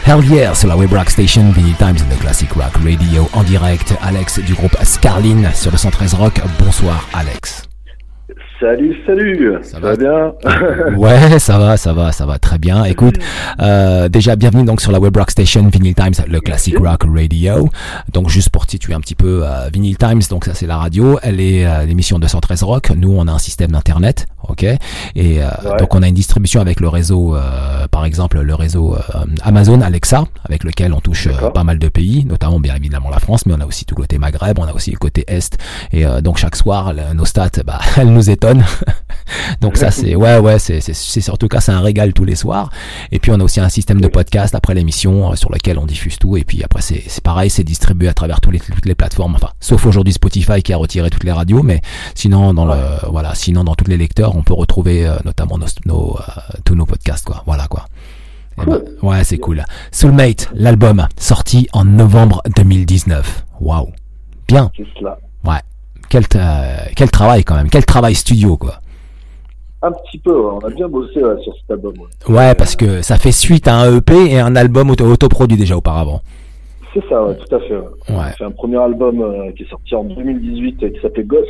Hell Yeah sur la Web Rock Station, Vinyl Times de Classic Rock Radio en direct. Alex du groupe Scarline sur le 113 Rock. Bonsoir Alex. Salut, ça va bien? Ouais, ça va très bien. Écoute, déjà bienvenue donc sur la Web Rock Station Vinyl Times, le Classic Rock Radio. Donc juste pour situer un petit peu, Vinyl Times, donc ça c'est la radio, elle est l'émission 213 Rock. Nous on a un système d'internet, ok, et donc on a une distribution avec le réseau, par exemple le réseau Amazon Alexa, avec lequel on touche pas mal de pays, notamment bien évidemment la France, mais on a aussi tout le côté Maghreb, on a aussi le côté Est, et donc chaque soir nos stats, elles nous étonnent. Donc ça c'est c'est surtout cas c'est un régal tous les soirs. Et puis on a aussi un système de podcast après l'émission sur lequel on diffuse tout, et puis après c'est pareil, c'est distribué à travers toutes les plateformes, enfin sauf aujourd'hui Spotify qui a retiré toutes les radios, mais sinon sinon dans tous les lecteurs on peut retrouver notamment tous nos podcasts quoi. Voilà quoi. Cool. Ouais, c'est cool. Soulmate, l'album sorti en novembre 2019. Waouh. Bien. C'est cela. Ouais. Quel travail quand même, quel travail studio quoi. Un petit peu, on a bien bossé sur cet album. Ouais, parce que ça fait suite à un EP et un album autoproduit déjà auparavant. C'est ça, ouais, tout à fait. Ouais. On a fait un premier album qui est sorti en 2018 qui s'appelait Ghost,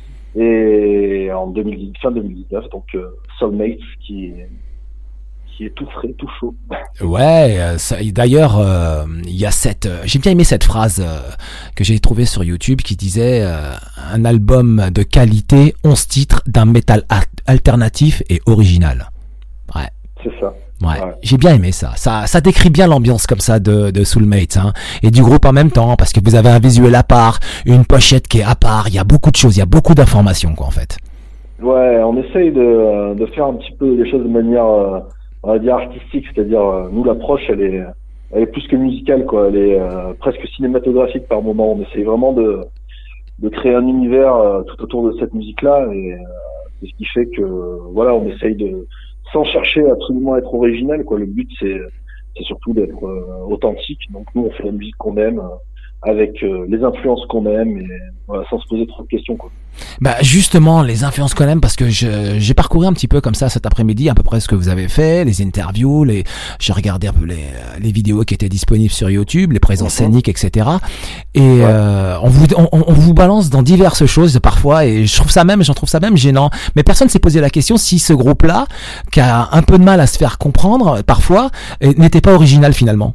et en fin 2019, donc Soulmates qui est tout frais, tout chaud. Ouais, d'ailleurs, il y a j'ai bien aimé cette phrase que j'ai trouvée sur YouTube qui disait un album de qualité, 11 titres d'un métal alternatif et original. Ouais. C'est ça. Ouais. J'ai bien aimé ça. Ça décrit bien l'ambiance comme ça de Soulmates, hein, et du groupe en même temps, parce que vous avez un visuel à part, une pochette qui est à part, il y a beaucoup de choses, il y a beaucoup d'informations quoi en fait. Ouais, on essaye de faire un petit peu les choses de manière on va dire artistique, c'est-à-dire nous l'approche elle est plus que musicale quoi, elle est presque cinématographique par moment. On essaye vraiment de créer un univers tout autour de cette musique-là, et c'est ce qui fait que voilà, on essaye sans chercher absolument à être original quoi. Le but c'est surtout d'être authentique. Donc nous on fait la musique qu'on aime avec les influences qu'on aime, et voilà, sans se poser trop de questions quoi. Justement, les influences qu'on aime, parce que j'ai parcouru un petit peu comme ça cet après-midi à peu près ce que vous avez fait, les interviews, j'ai regardé un peu les vidéos qui étaient disponibles sur YouTube, les présences scéniques, etc. Et on vous balance dans diverses choses parfois, et j'en trouve ça même gênant. Mais personne s'est posé la question si ce groupe-là, qui a un peu de mal à se faire comprendre parfois, n'était pas original finalement.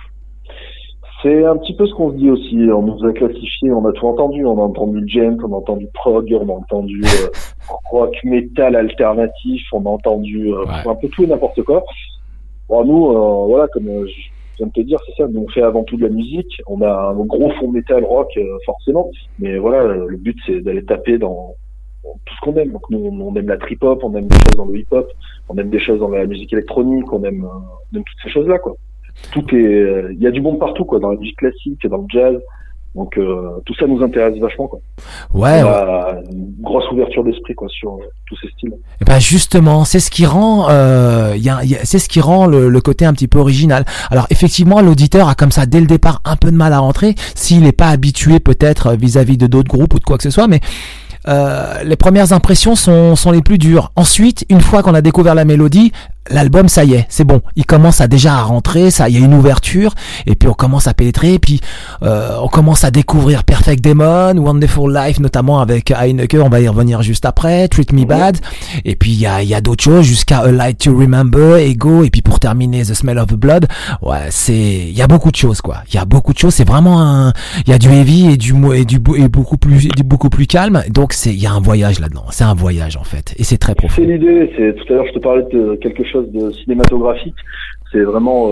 C'est un petit peu ce qu'on se dit aussi. On nous a classifié, on a tout entendu. On a entendu gent, on a entendu prog, on a entendu rock, metal alternatif, on a entendu un peu tout et n'importe quoi. Bon, nous, voilà, comme je viens de te dire, c'est ça. Nous, on fait avant tout de la musique. On a un gros fond metal rock, forcément. Mais voilà, le but, c'est d'aller taper dans tout ce qu'on aime. Donc nous, on aime la trip-hop, on aime des choses dans le hip-hop, on aime des choses dans la musique électronique, on aime toutes ces choses-là, quoi. Il y a du bon de partout quoi, dans la musique classique, dans le jazz, donc tout ça nous intéresse vachement quoi. Ouais. On a une grosse ouverture d'esprit quoi sur tous ces styles. Et justement, c'est ce qui rend c'est ce qui rend le côté un petit peu original. Alors effectivement, l'auditeur a comme ça dès le départ un peu de mal à rentrer s'il n'est pas habitué peut-être vis-à-vis de d'autres groupes ou de quoi que ce soit, mais les premières impressions sont les plus dures. Ensuite, une fois qu'on a découvert la mélodie, l'album, ça y est, c'est bon. Il commence déjà à rentrer, il y a une ouverture, et puis on commence à pénétrer, et puis on commence à découvrir Perfect Demon, Wonderful Life, notamment avec Heineke, on va y revenir juste après, Treat Me Bad, et puis il y a d'autres choses jusqu'à A Light to Remember, Ego, et puis pour terminer The Smell of Blood. Ouais, il y a beaucoup de choses quoi. Il y a beaucoup de choses. C'est vraiment il y a du heavy et beaucoup plus calme. Donc il y a un voyage là-dedans. C'est un voyage en fait, et c'est très profond. C'est l'idée. Tout à l'heure je te parlais de quelque chose de cinématographique. C'est vraiment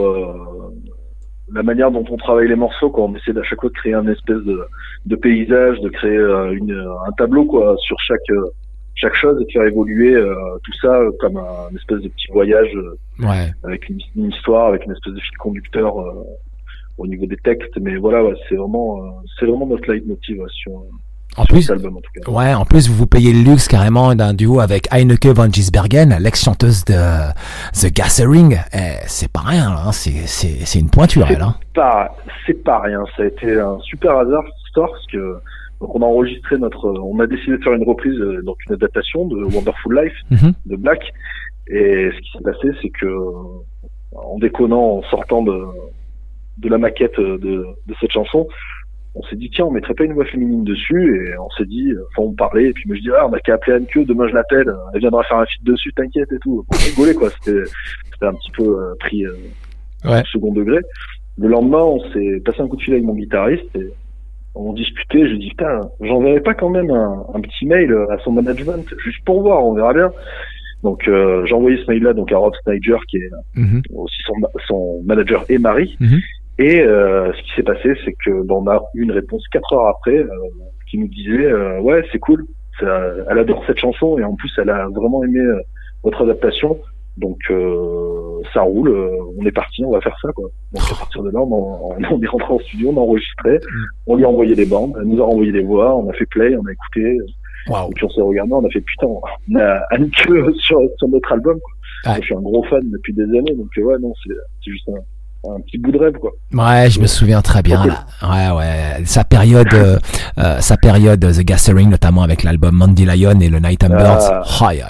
la manière dont on travaille les morceaux quand on essaie à chaque fois de créer un espèce de paysage, de créer un tableau quoi sur chaque chose, et de faire évoluer tout ça comme un espèce de petit voyage avec une histoire, avec une espèce de fil conducteur au niveau des textes. Mais voilà, c'est vraiment notre leitmotiv sur cet album en tout cas. Ouais, en plus vous payez le luxe carrément d'un duo avec Heineke van Gisbergen, l'ex-chanteuse de The Gathering. C'est pas rien là, hein. C'est une pointure elle. Hein. C'est pas rien. Ça a été un super hasard cette histoire parce que donc on a enregistré on a décidé de faire une reprise, donc une adaptation de Wonderful Life de Black. Et ce qui s'est passé, c'est que en déconnant, en sortant de la maquette de cette chanson, on s'est dit tiens, on mettrait pas une voix féminine dessus, et on s'est dit, enfin on parlait, et puis moi je dis on a qu'à appeler Anne-Que, demain je l'appelle, elle viendra faire un feat dessus, t'inquiète et tout. On rigolait quoi, c'était un petit peu pris au second degré. Le lendemain, on s'est passé un coup de fil avec mon guitariste et on discutait. Je lui dis putain, j'enverrai pas quand même un petit mail à son management juste pour voir, on verra bien. Donc j'ai envoyé ce mail là donc à Rob Snyder qui est aussi son manager et mari. Et ce qui s'est passé, c'est que on a eu une réponse 4 heures après qui nous disait ouais c'est cool, elle adore cette chanson et en plus elle a vraiment aimé votre adaptation, donc ça roule, on est parti, on va faire ça quoi. Donc à partir de là on est rentré en studio, on a enregistré, on lui a envoyé des bandes, elle nous a renvoyé des voix, on a fait play, on a écouté, et puis on s'est regardé, on a fait putain, on a Anne-Que sur notre album quoi. Je suis un gros fan depuis des années, donc ouais non c'est juste un petit bout de rêve quoi. Ouais, je me souviens très bien là. Ouais, sa période The Gathering, notamment avec l'album Mandy Lion et le Night and Birds.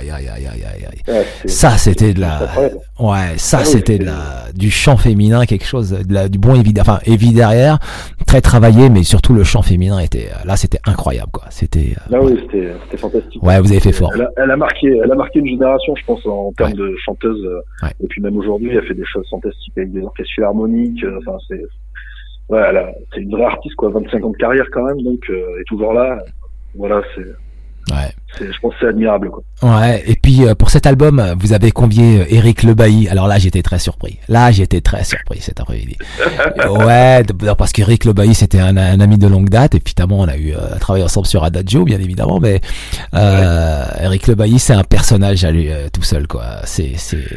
Ça c'était de la c'était de du chant féminin, quelque chose du bon Evie derrière, très travaillé, mais surtout le chant féminin était là, c'était incroyable quoi. C'était oui, c'était fantastique. Ouais, vous avez fait fort. Elle a marqué une génération, je pense, en termes de chanteuse. Et puis même aujourd'hui, elle fait des choses fantastiques avec des orchestres philharmoniques. Enfin, c'est une vraie artiste quoi. 25 ans de carrière quand même, donc est toujours là. Voilà, je pense que c'est admirable quoi. Ouais, et puis pour cet album, vous avez convié Éric Le Bailly. Alors là, j'étais très surpris cet après-midi. Ouais, parce qu'Éric Le Bailly, c'était un ami de longue date, et évidemment, on a eu travaillé ensemble sur Adagio, bien évidemment, mais Éric Le Bailly, c'est un personnage à lui tout seul quoi. C'est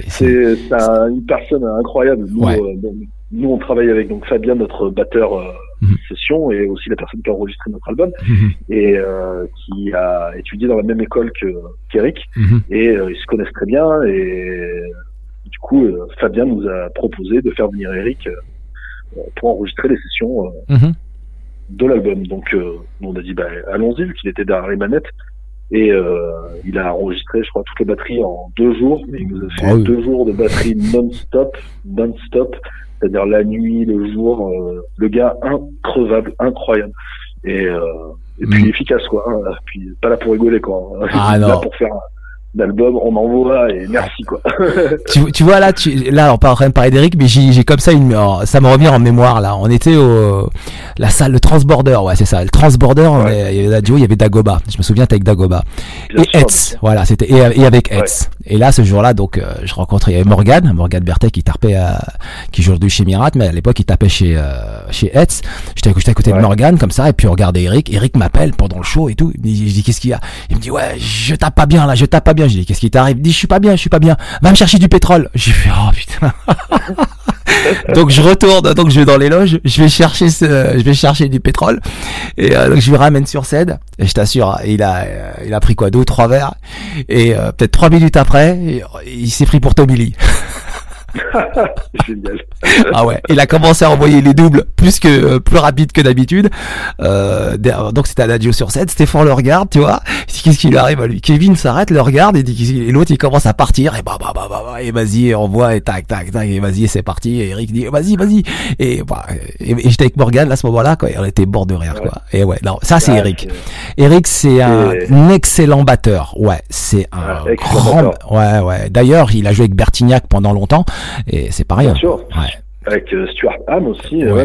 une personne incroyable. Nous, on travaille avec donc Fabien, notre batteur session, et aussi la personne qui a enregistré notre album, et qui a étudié dans la même école qu'Éric, et ils se connaissent très bien, et du coup, Fabien nous a proposé de faire venir Éric pour enregistrer les sessions de l'album. Donc, on a dit, allons-y, vu qu'il était derrière les manettes, et il a enregistré, je crois, toutes les batteries en 2 jours, mais il nous a fait 2 jours de batterie non-stop, c'est-à-dire la nuit, le jour, le gars increvable, incroyable, et puis efficace quoi, puis pas là pour rigoler quoi, là pour faire un album, on envoie et merci quoi. tu vois là, on pas en train de parler d'Éric, mais j'ai comme ça ça me revient en mémoire là. On était la salle, le Transborder, ouais c'est ça, le Transborder. Il y avait Dagoba. Je me souviens, t'es avec Dagoba et Hetz, voilà, c'était et avec Hetz. Et là, ce jour-là, donc je rencontrais, il y avait Morgan Berthet qui tapait, qui joue aujourd'hui chez Mirat, mais à l'époque il tapait chez Hetz. J'étais à côté de Morgan comme ça, et puis on regardait Éric. Éric m'appelle pendant le show et tout. Je dis qu'est-ce qu'il y a? Il me dit ouais, je tape pas bien. Je dis qu'est-ce qui t'arrive? Il me dit je suis pas bien. Va me chercher du pétrole. J'ai fait oh putain. Donc je retourne, donc je vais dans les loges, je vais chercher du pétrole, et donc je lui ramène sur scène, et je t'assure, il a pris quoi, 2 ou 3 verres, et peut-être 3 minutes après, il s'est pris pour Tommy Lee. Génial. Ah ouais, il a commencé à envoyer les doubles plus rapide que d'habitude. Donc c'était Adagio sur scène, Stéphane le regarde, tu vois. Qu'est-ce qui lui arrive à lui? Kevin s'arrête, le regarde, et l'autre il commence à partir, et vas-y, et on voit, et tac, et vas-y, et c'est parti. Et Eric dit vas-y. Et j'étais avec Morgan là, à ce moment-là, quoi, et on était bord de rire, quoi. Et ouais, non, ça c'est Eric. Eric, c'est un excellent batteur. Ouais, c'est un grand. Ouais. D'ailleurs, il a joué avec Bertignac pendant longtemps. Et c'est pas rien. Bien sûr. Avec Stuart Ham aussi. Il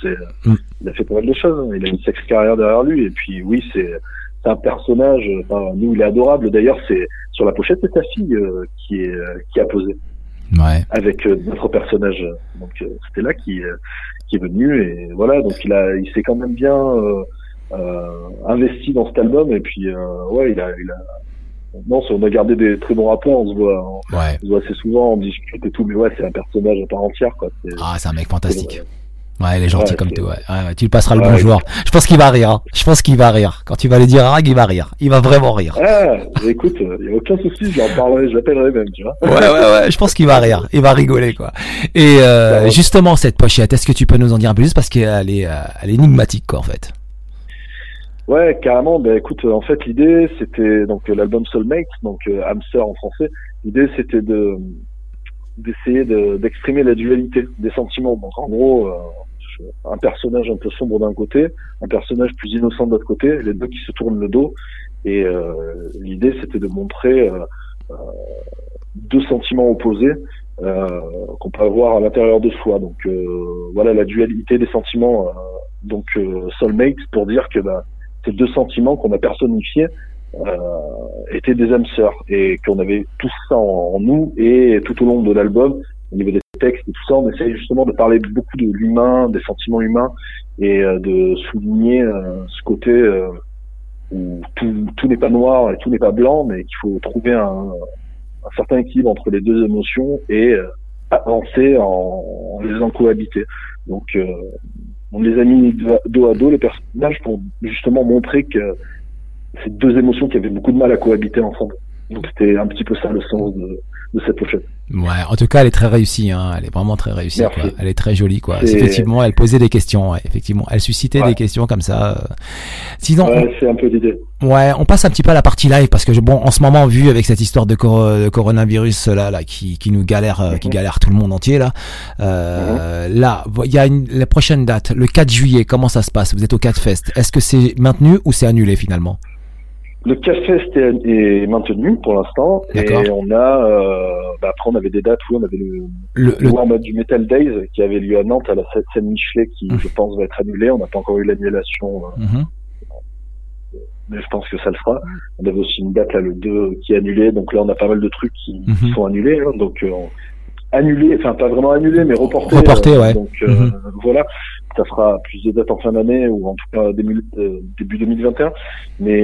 a fait pas mal de choses. Il a une sacrée carrière derrière lui. Et puis oui, c'est un personnage. Enfin, nous, il est adorable. D'ailleurs, c'est sur la pochette, c'est sa fille qui a posé. Ouais. Avec notre personnage. Donc c'était là qui est venu, et voilà. Donc il s'est quand même bien investi dans cet album. Et puis il a non, on a gardé des très bons rapports, on se voit assez souvent, on discute et tout, mais ouais, c'est un personnage à part entière, quoi. C'est un mec fantastique. Ouais, il est gentil comme tout, ouais. Tu lui passeras le bonjour. Je pense qu'il va rire, Quand tu vas lui dire Rag, il va rire. Il va vraiment rire. Écoute, il n'y a aucun souci, je l'appellerai même, tu vois. Ouais, je pense qu'il va rire. Il va rigoler, quoi. Et, justement, cette pochette, est-ce que tu peux nous en dire un peu plus? Parce qu'elle est énigmatique, quoi, en fait. Ouais, carrément. Écoute, en fait, l'idée, c'était donc l'album Soulmate, donc Hamster en français. L'idée, c'était d'essayer d'exprimer la dualité des sentiments. Donc en gros, un personnage un peu sombre d'un côté, un personnage plus innocent de l'autre côté, les deux qui se tournent le dos. Et l'idée, c'était de montrer deux sentiments opposés qu'on peut avoir à l'intérieur de soi. Donc voilà, la dualité des sentiments. Donc soulmate, pour dire que ces deux sentiments qu'on a personnifiés étaient des âmes sœurs et qu'on avait tous ça en nous. Et tout au long de l'album, au niveau des textes et tout ça, on essaye justement de parler beaucoup de l'humain, des sentiments humains, et de souligner ce côté où tout n'est pas noir et tout n'est pas blanc, mais qu'il faut trouver un certain équilibre entre les deux émotions et avancer en les faisant cohabiter. Donc on les a mis dos à dos, les personnages, pour justement montrer que ces deux émotions qui avaient beaucoup de mal à cohabiter ensemble. Donc c'était un petit peu ça le sens de cette pochette. Ouais, en tout cas, elle est très réussie, hein. Elle est vraiment très réussie, quoi. Elle est très jolie, quoi. Effectivement, elle posait des questions, ouais. Effectivement, elle suscitait des questions comme ça. Sinon, c'est un peu l'idée. Ouais, on passe un petit peu à la partie live parce que bon, en ce moment, vu avec cette histoire de coronavirus là qui nous galère, qui galère tout le monde entier là, là, il y a la prochaine date, le 4 juillet. Comment ça se passe? Vous êtes au 4 Fest. Est-ce que c'est maintenu ou c'est annulé finalement? Le Catfest est maintenu pour l'instant. D'accord. Et on a après on avait des dates où on avait le warm-up du Metal Days qui avait lieu à Nantes à la scène Michelet qui je pense va être annulé. On n'a pas encore eu l'annulation, mais je pense que ça le sera. On avait aussi une date là le 2 qui est annulée, donc là on a pas mal de trucs qui sont annulés, hein, donc annulé, enfin pas vraiment annulé mais reporté, ouais. Donc voilà, ça fera plus de dates en fin d'année ou en tout cas début 2021, mais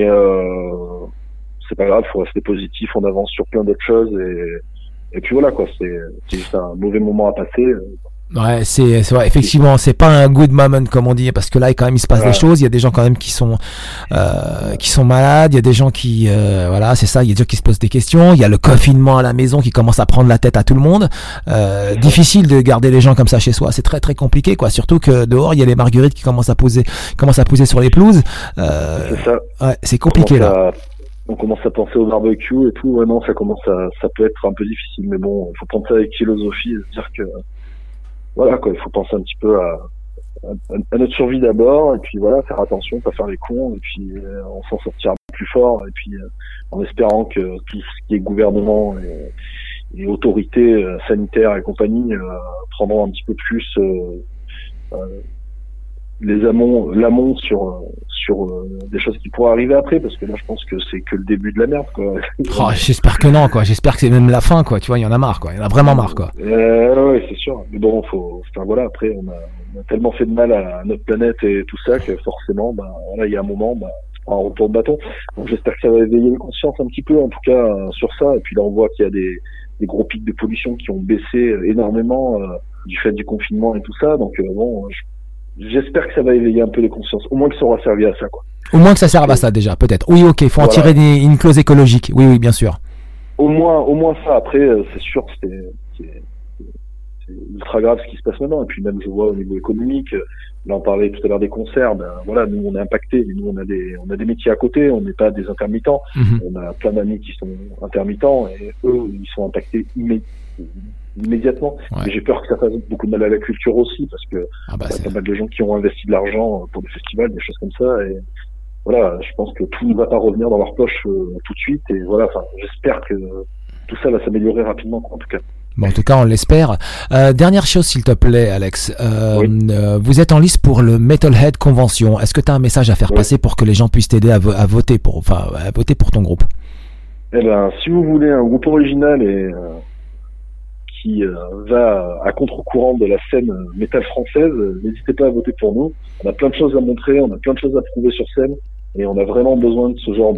c'est pas grave, faut rester positif, on avance sur plein d'autres choses et puis voilà quoi, c'est juste un mauvais moment à passer. Ouais, c'est vrai, effectivement, c'est pas un good moment comme on dit, parce que là quand même il se passe des choses, il y a des gens quand même qui sont malades, il y a des gens qui voilà, c'est ça, il y a des gens qui se posent des questions, il y a le confinement à la maison qui commence à prendre la tête à tout le monde. Difficile de garder les gens comme ça chez soi, c'est très très compliqué quoi, surtout que dehors il y a les marguerites qui commencent à poser sur les pelouses. C'est ça. Ouais, c'est compliqué là. On commence à penser au barbecue et tout, vraiment ça peut être un peu difficile, mais bon, il faut prendre ça avec philosophie et se dire que voilà quoi, il faut penser un petit peu à notre survie d'abord, et puis voilà, faire attention, pas faire les cons, et puis on s'en sortira plus fort, et puis en espérant que tout ce qui est gouvernement et autorités sanitaires et compagnie prendront un petit peu plus l'amont sur des choses qui pourraient arriver après, parce que là je pense que c'est que le début de la merde quoi. Oh, j'espère que non quoi, j'espère que c'est même la fin quoi, tu vois, il y en a marre quoi, il y en a vraiment marre quoi. Ouais, c'est sûr, mais bon, voilà, après on a tellement fait de mal à notre planète et tout ça que forcément voilà, il y a un moment un retour de bâton. Donc j'espère que ça va éveiller les consciences un petit peu en tout cas sur ça, et puis là on voit qu'il y a des gros pics de pollution qui ont baissé énormément du fait du confinement et tout ça, donc bon, j'espère que ça va éveiller un peu les consciences, au moins que ça aura servi à ça quoi. Au moins que ça serve à ça déjà, peut-être. Oui, ok, faut en tirer une clause écologique. Oui, bien sûr. Au moins ça. Après, c'est sûr, c'est ultra grave ce qui se passe maintenant. Et puis même, je vois au niveau économique, là on parlait tout à l'heure des concerts. Voilà, nous on est impactés, mais nous on a des métiers à côté. On n'est pas des intermittents. On a plein d'amis qui sont intermittents et eux ils sont impactés immédiatement. Ouais. Mais j'ai peur que ça fasse beaucoup de mal à la culture aussi, parce que y a pas mal de gens qui ont investi de l'argent pour des festivals, des choses comme ça, et voilà, je pense que tout ne va pas revenir dans leur poche tout de suite, et voilà, enfin, j'espère que tout ça va s'améliorer rapidement, en tout cas. Bon, en tout cas, on l'espère. Dernière chose, s'il te plaît, Alex. Oui. Vous êtes en liste pour le Metalhead Convention. Est-ce que tu as un message à faire passer pour que les gens puissent t'aider à voter pour ton groupe? Eh ben, si vous voulez un groupe original et qui va à contre-courant de la scène métal française, n'hésitez pas à voter pour nous. On a plein de choses à montrer, on a plein de choses à prouver sur scène, et on a vraiment besoin de ce genre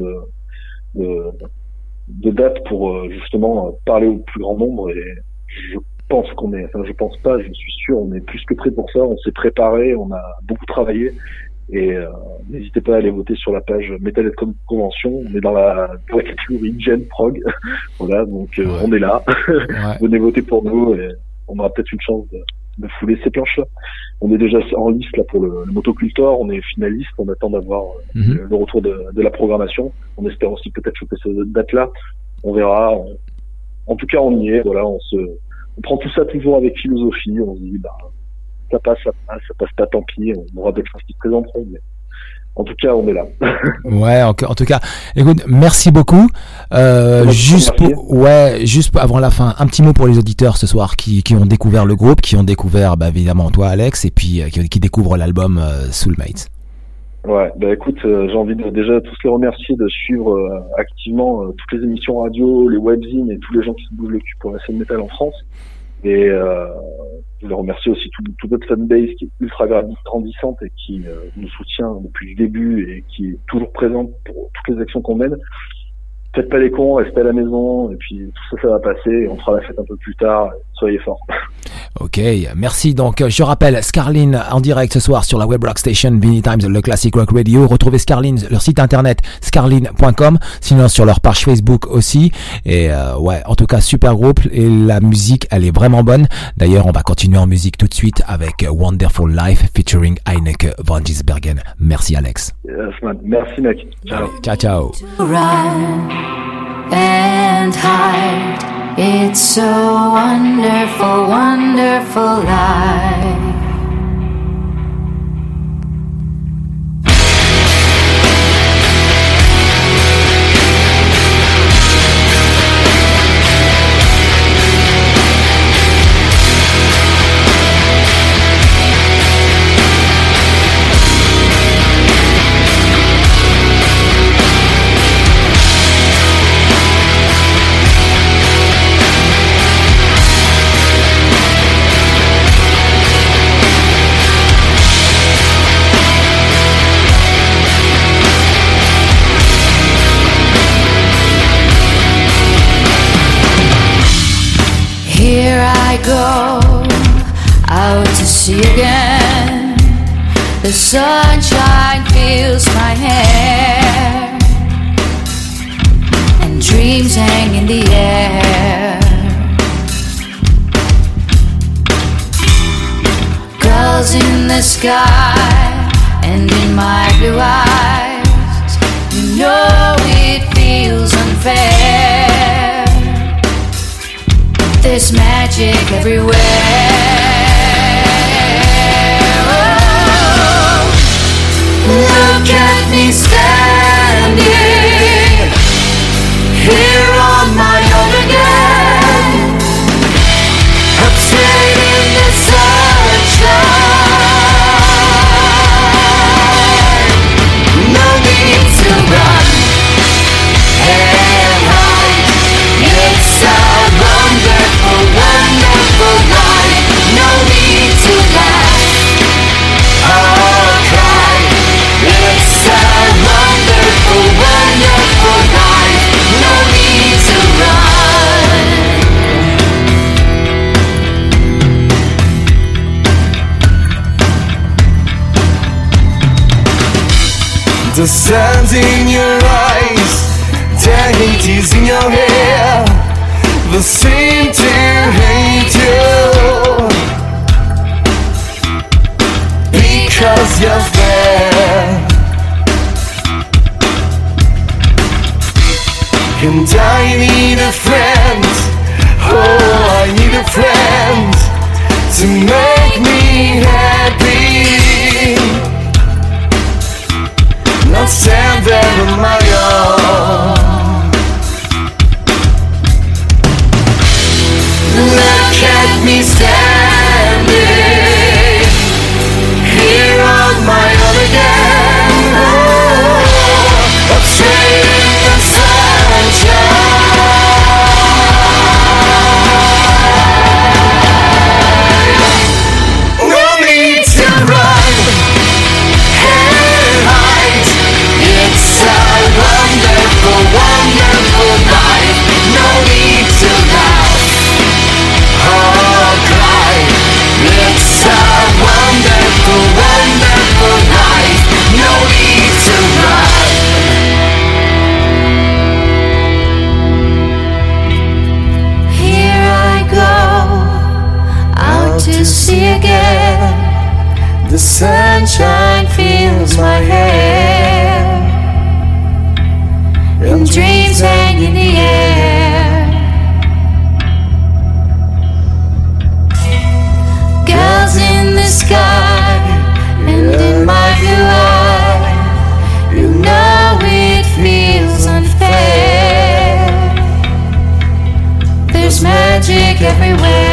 de date pour justement parler au plus grand nombre. Et je pense je suis sûr, on est plus que prêt pour ça, on s'est préparé, on a beaucoup travaillé, et n'hésitez pas à aller voter sur la page Metalhead Convention. On est dans la catégorie Gen Prog. Voilà, donc on est là. Venez voter pour nous et on aura peut-être une chance de fouler ces planches-là. On est déjà en liste là pour le Motocultor, on est finaliste, on attend d'avoir le retour de la programmation. On espère aussi peut-être choper cette date-là. On verra. En tout cas, on y est. Voilà, on on prend tout ça toujours avec philosophie. On se dit, ça passe pas, tant pis. On aura d'autres choses qui se présenteront. Mais en tout cas, on est là. Ouais, en tout cas, écoute, merci beaucoup. Juste avant la fin, un petit mot pour les auditeurs ce soir qui ont découvert le groupe, qui ont découvert évidemment toi, Alex, et puis qui découvrent l'album Soulmates. Ouais, écoute, j'ai envie de déjà tous les remercier de suivre activement toutes les émissions radio, les webzines et tous les gens qui se bougent le cul pour la scène métal en France. Et je les remercie aussi toute notre fanbase qui est ultra grandissante et qui nous soutient depuis le début et qui est toujours présente pour toutes les actions qu'on mène. Faites pas les cons, restez à la maison et puis tout ça va passer et on fera la fête un peu plus tard. Soyez forts. Ok, merci. Donc, je rappelle, Scarlin en direct ce soir sur la Web Rock Station, Vinyl Times, le Classic Rock Radio. Retrouvez Scarlin, leur site internet, scarlin.com, sinon sur leur page Facebook aussi. Et en tout cas, super groupe. Et la musique, elle est vraiment bonne. D'ailleurs, on va continuer en musique tout de suite avec Wonderful Life featuring Heineke van Gisbergen. Merci, Alex. Yes, man. Merci, mec. Ciao. Ciao. And hide. It's so wonderful, wonderful life. Go out to sea again. The sunshine fills my hair, and dreams hang in the air. Gulls in the sky and in my blue eyes. You know it feels unfair. There's magic everywhere. Oh, look at me standing here on my own again, upside in the sunshine. No need to run and hide. It's a wonderful, wonderful life. No need to laugh or cry. It's a wonderful, wonderful life. No need to run. The sun's in your eyes, the heat is in your hair. They seem to hate you because you're fair. And I need a friend, oh, I need a friend to make me happy. Not stand there on my own. Look at me standing here on my own again. Oh, upside in the sunshine. No need to run and hide. It's a wonderful, wonderful life. No need to laugh. It's a wonderful, wonderful life. No need to run. Here I go, out to sea again. The sunshine fills my hair, and dreams hang in the air. everywhere.